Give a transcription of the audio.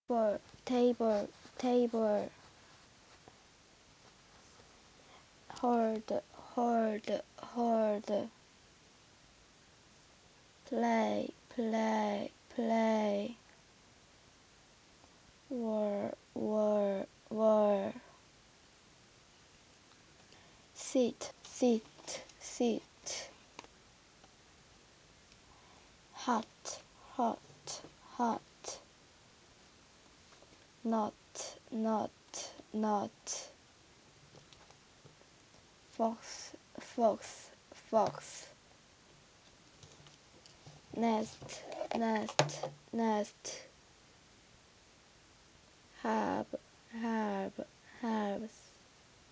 table, hold, play, war, sit, hot, not, fox, nest, have,